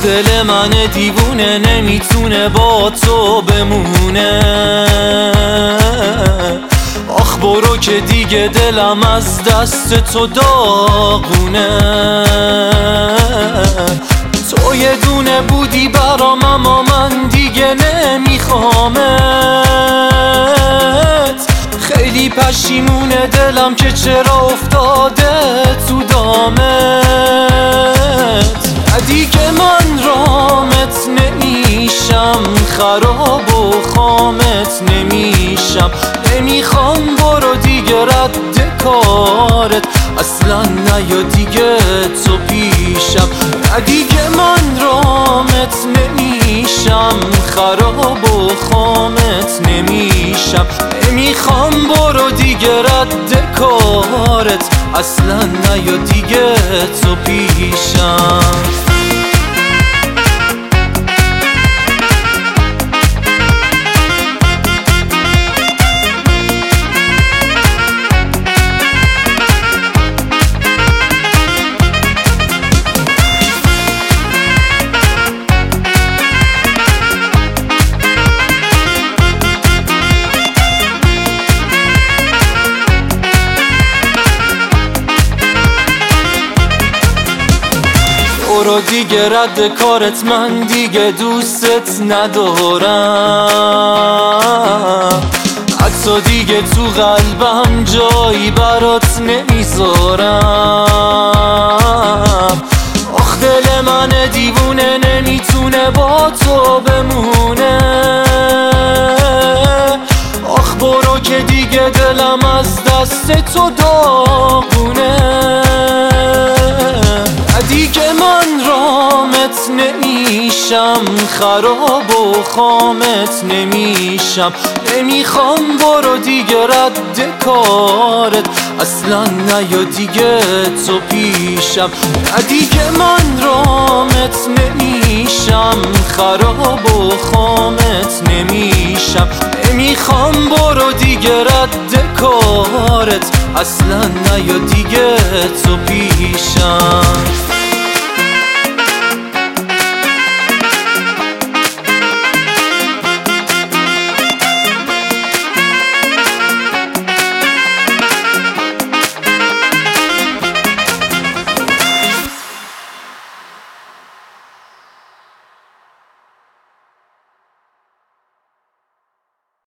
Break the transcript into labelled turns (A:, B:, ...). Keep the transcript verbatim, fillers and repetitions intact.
A: دل من دیوونه نمیتونه با تو بمونه. آخ برو که دیگه دلم از دست تو داغونه. تو یه دونه بودی برام اما من دیگه نمیخوامت. خیلی پشیمونه دلم که چرا افتاده تو دامت. دیگه من رامت نمیشم، خراب و خامت نمیشم. نمیخوام برو دیگه رد کارت، اصلا نیا دیگه تو پیشم. دیگه من رامت نمیشم، خراب و خامت نمیشم. نمیخوام برو دیگه رد کارت، اصلا نیا دیگه تو پیشم. برو دیگه رد کارت، من دیگه دوستت ندارم. حتی دیگه تو قلبم جایی برات نمیذارم. آخ دل من دیوونه نمیتونه با تو بمونه. آخ برو که دیگه دلم از دست تو داغونه. دیگه من رامت نمیشم، خراب و خامت نمیشم. نمیخوام برو دیگه رد کارت، اصلا نیا دیگه تو پیشم. دیگه من رامت نمیشم، خراب و خامت نمیشم. نمیخوام برو دیگه رد کارت، اصلا نیا دیگه تو پیشم.